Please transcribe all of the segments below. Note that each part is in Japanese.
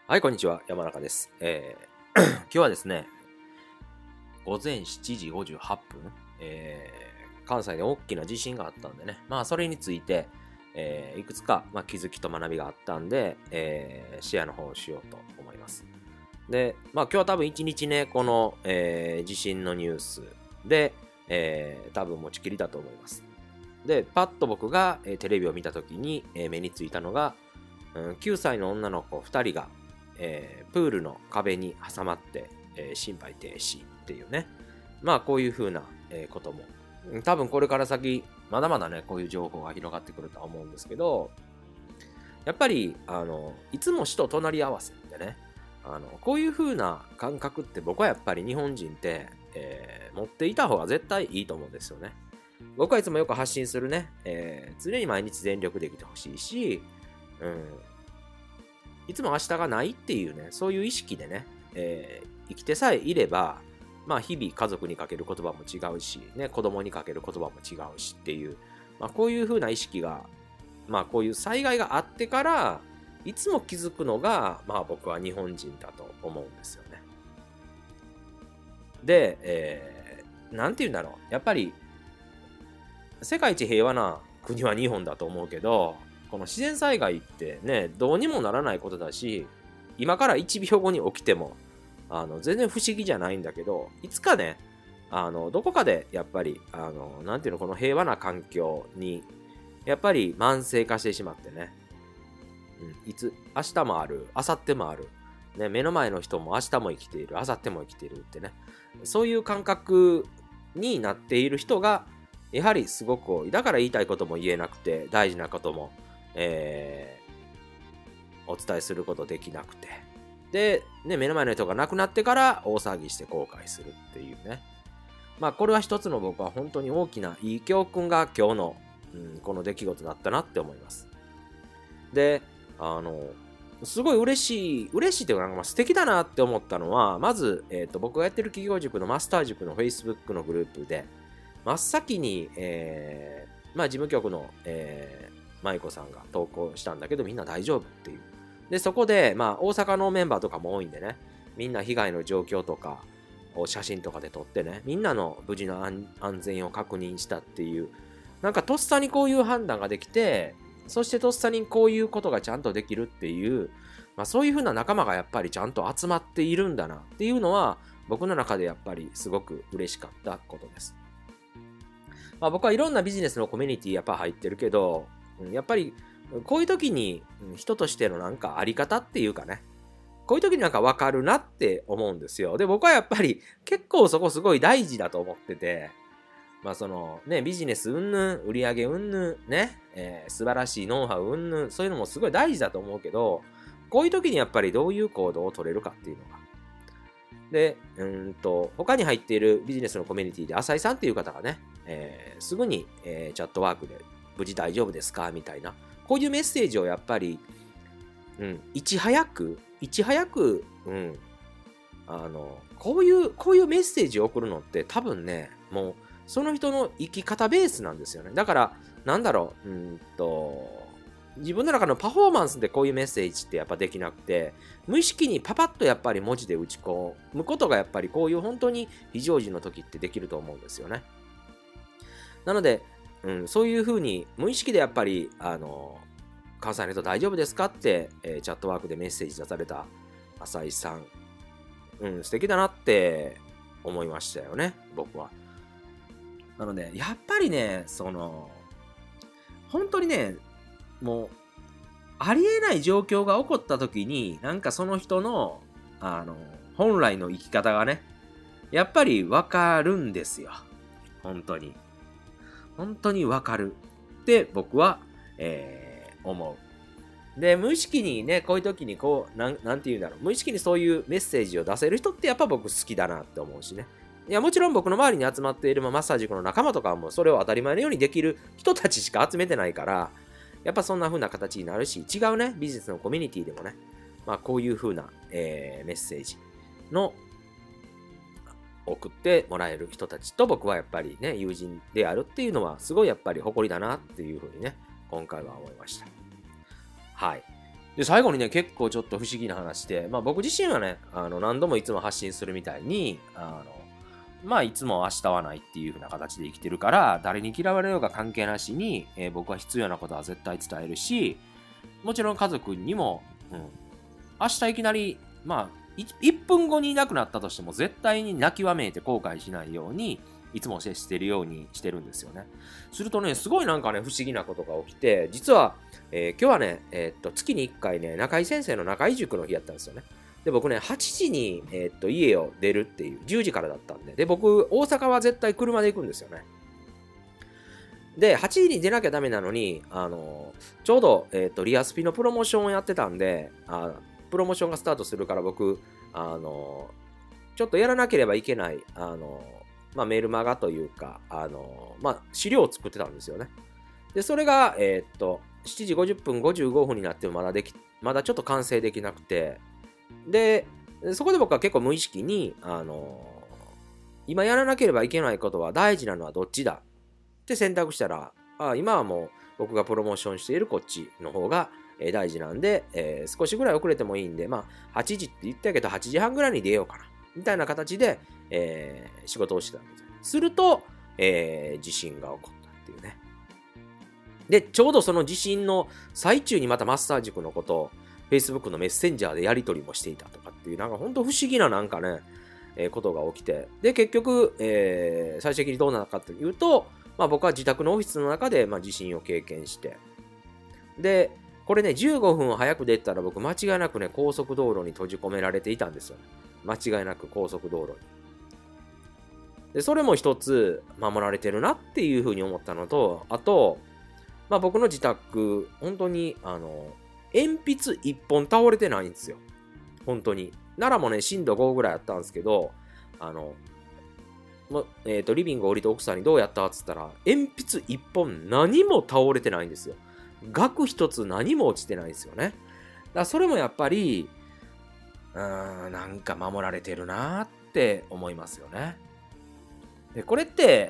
はい、こんにちは。山中です。今日はですね、午前7時58分、関西で大きな地震があったんでね、それについて、いくつか、気づきと学びがあったんで、シェアの方をしようと思います。で、今日は多分一日ね、この、地震のニュースで、多分持ちきりだと思います。で、パッと僕が、テレビを見たときに、目についたのが、9歳の女の子2人が、プールの壁に挟まって、心肺停止っていうね。こういう風な、ことも。多分これから先、まだまだね、こういう情報が広がってくるとは思うんですけど、やっぱり、いつも死と隣り合わせってね、こういう風な感覚って僕はやっぱり日本人って、持っていた方が絶対いいと思うんですよね。僕はいつもよく発信するね、常に毎日全力で生きてほしいし、いつも明日がないっていうね、そういう意識でね、生きてさえいれば、日々家族にかける言葉も違うし、ね、子供にかける言葉も違うしっていう、こういう風な意識が、こういう災害があってから、いつも気づくのが、僕は日本人だと思うんですよね。で、なんて言うんだろう。やっぱり、世界一平和な国は日本だと思うけど、この自然災害ってね、どうにもならないことだし、今から1秒後に起きても、全然不思議じゃないんだけど、いつかね、どこかでやっぱり、なんていうの、この平和な環境に、やっぱり慢性化してしまってね、明日もある、明後日もある、ね、目の前の人も明日も生きている、明後日も生きているってね、そういう感覚になっている人が、やはりすごく多い。だから言いたいことも言えなくて、大事なことも、お伝えすることできなくて。で、ね、目の前の人が亡くなってから大騒ぎして後悔するっていうね。これは一つの僕は本当に大きないい教訓が今日の、この出来事だったなって思います。で、すごい嬉しいというか、素敵だなって思ったのは、まず、僕がやってる企業塾のマスター塾の Facebook のグループで、真っ先に、事務局の、舞子さんが投稿したんだけど、みんな大丈夫っていう。で、そこで、大阪のメンバーとかも多いんでね、みんな被害の状況とかを写真とかで撮ってね、みんなの無事の安全を確認したっていう、なんかとっさにこういう判断ができて、そしてとっさにこういうことがちゃんとできるっていう、そういう風な仲間がやっぱりちゃんと集まっているんだなっていうのは、僕の中でやっぱりすごく嬉しかったことです。僕はいろんなビジネスのコミュニティやっぱ入ってるけど、やっぱりこういう時に人としてのなんかあり方っていうかね、こういう時になんか分かるなって思うんですよ。で、僕はやっぱり結構そこすごい大事だと思ってて、そのね、ビジネスうんぬん、売上うんぬん、ね、素晴らしいノウハウうんぬん、そういうのもすごい大事だと思うけど、こういう時にやっぱりどういう行動を取れるかっていうのが。で、他に入っているビジネスのコミュニティで浅井さんっていう方がね、すぐに、チャットワークで無事大丈夫ですかみたいな、こういうメッセージをやっぱり、いち早く、こういうメッセージを送るのって多分ね、もうその人の生き方ベースなんですよね。だから、自分の中のパフォーマンスでこういうメッセージってやっぱできなくて、無意識にパパッとやっぱり文字で打ち込むことがやっぱりこういう本当に非常時の時ってできると思うんですよね。なので、そういうふうに無意識でやっぱり、関西の人大丈夫ですかって、チャットワークでメッセージ出された浅井さん、素敵だなって思いましたよね、僕は。なので、やっぱりね、本当にね、もう、ありえない状況が起こった時に、なんかその人の、本来の生き方がね、やっぱりわかるんですよ。本当に。本当にわかるって僕は、思う。で、無意識にね、こういう時になんて言うんだろう。無意識にそういうメッセージを出せる人ってやっぱ僕好きだなって思うしね。いや、もちろん僕の周りに集まっているマッサージ塾の仲間とかもそれを当たり前のようにできる人たちしか集めてないから、やっぱそんな風な形になるし、違うね、ビジネスのコミュニティでもね、こういう風な、メッセージの送ってもらえる人たちと僕はやっぱりね、友人であるっていうのはすごいやっぱり誇りだなっていう風にね、今回は思いました。はい。 で、最後にね、結構ちょっと不思議な話で、僕自身はね、何度もいつも発信するみたいに、いつも明日はないっていう風な形で生きてるから、誰に嫌われようが関係なしに、僕は必要なことは絶対伝えるし、もちろん家族にも、明日いきなり、1分後にいなくなったとしても、絶対に泣きわめいて後悔しないように、いつも接してるようにしてるんですよね。するとね、すごいなんかね、不思議なことが起きて、実は、今日はね、月に1回ね、中井先生の中井塾の日やったんですよね。で、僕ね、8時に、家を出るっていう、10時からだったんで、で、僕、大阪は絶対車で行くんですよね。で、8時に出なきゃダメなのに、ちょうど、リアスピのプロモーションをやってたんで、プロモーションがスタートするから僕、ちょっとやらなければいけない、メルマガというか、資料を作ってたんですよね。で、それが、7時50分、55分になってもまだちょっと完成できなくて、で、そこで僕は結構無意識に、今やらなければいけないことは大事なのはどっちだって選択したら、今はもう僕がプロモーションしているこっちの方が大事なんで、少しぐらい遅れてもいいんで、8時って言ったけど8時半ぐらいに出ようかな。みたいな形で、仕事をしてたんですよ。すると、地震が起こったっていうね。で、ちょうどその地震の最中にまたマッサージ塾のことを Facebook のメッセンジャーでやり取りもしていたとかっていう、なんか本当不思議ななんかね、ことが起きて、で、結局、最終的にどうなのかというと、僕は自宅のオフィスの中で、地震を経験して、で、これね、15分早く出たら僕間違いなくね、高速道路に閉じ込められていたんですよね。間違いなく高速道路に。で、それも一つ守られてるなっていうふうに思ったのと、あと、僕の自宅、本当に、鉛筆一本倒れてないんですよ。本当に。奈良もね、震度5ぐらいあったんですけど、リビング降りて奥さんにどうやったっつったら、鉛筆一本何も倒れてないんですよ。額一つ何も落ちてないんですよね。だからそれもやっぱり、なんか守られてるなって思いますよね。で、これって、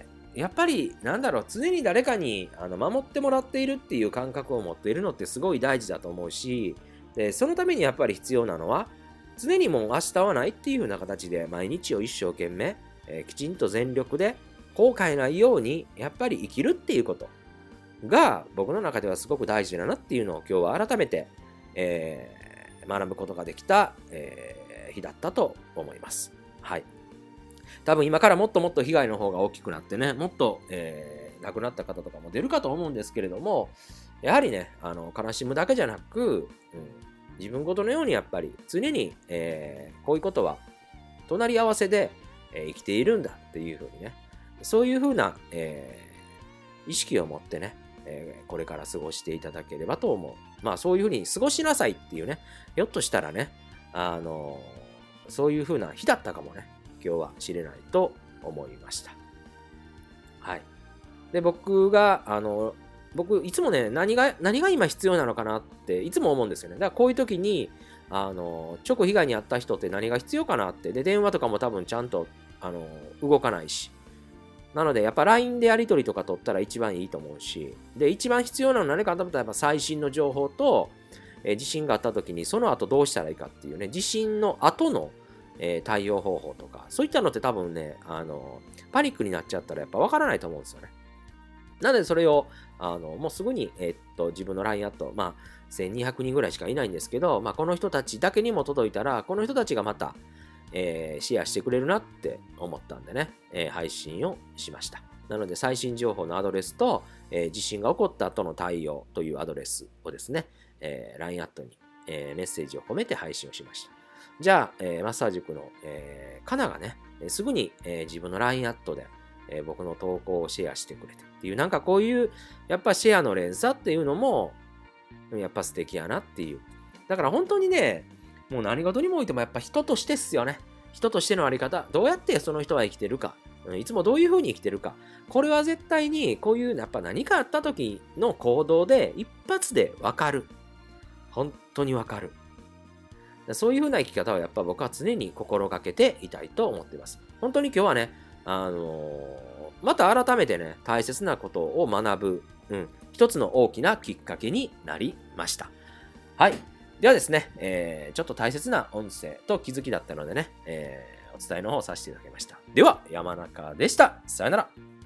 やっぱり、常に誰かに守ってもらっているっていう感覚を持っているのってすごい大事だと思うし、で、そのためにやっぱり必要なのは、常にもう明日はないっていう風な形で毎日を一生懸命、きちんと全力で後悔ないようにやっぱり生きるっていうことが僕の中ではすごく大事だなっていうのを今日は改めて、学ぶことができた、日だったと思います。はい。多分今からもっともっと被害の方が大きくなってね、もっと、亡くなった方とかも出るかと思うんですけれども、やはりね、悲しむだけじゃなく、自分ごとのようにやっぱり常に、こういうことは隣り合わせで、生きているんだっていうふうにね、そういうふうな、意識を持ってね、これから過ごしていただければと思う。そういうふうに過ごしなさいっていうね、ひょっとしたらね、そういうふうな日だったかもね、今日は知れないと思いました。はい。で、僕いつもね、何が今必要なのかなっていつも思うんですよね。だからこういう時に、直被害に遭った人って何が必要かなって。で、電話とかも多分ちゃんと、動かないし。なので、やっぱ LINE でやり取りとか取ったら一番いいと思うし。で、一番必要なのは何かと思ったらやっぱ最新の情報と、地震があった時にその後どうしたらいいかっていうね、地震の後の、対応方法とか、そういったのって多分ね、パニックになっちゃったらやっぱわからないと思うんですよね。なのでそれを、もうすぐに、自分の LINE アット、1200人ぐらいしかいないんですけど、この人たちだけにも届いたら、この人たちがまた、シェアしてくれるなって思ったんでね、配信をしました。なので最新情報のアドレスと、地震が起こった後の対応というアドレスをですね、LINE アットに、メッセージを込めて配信をしました。じゃあ、マッサージ塾の、カナがね、すぐに、自分の LINE アットで、僕の投稿をシェアしてくれてっていう、なんかこういう、やっぱシェアの連鎖っていうのも、やっぱ素敵やなっていう。だから本当にね、もう何事にもおいてもやっぱ人としてっすよね。人としてのあり方。どうやってその人は生きてるか。いつもどういう風に生きてるか。これは絶対にこういうやっぱ何かあった時の行動で一発でわかる。本当にわかる。そういう風な生き方をやっぱ僕は常に心がけていたいと思っています。本当に今日はね、また改めてね、大切なことを学ぶ、一つの大きなきっかけになりました。はい。 ではですね、ちょっと大切な音声と気づきだったのでね、お伝えの方させていただきました。では、山中でした。さよなら。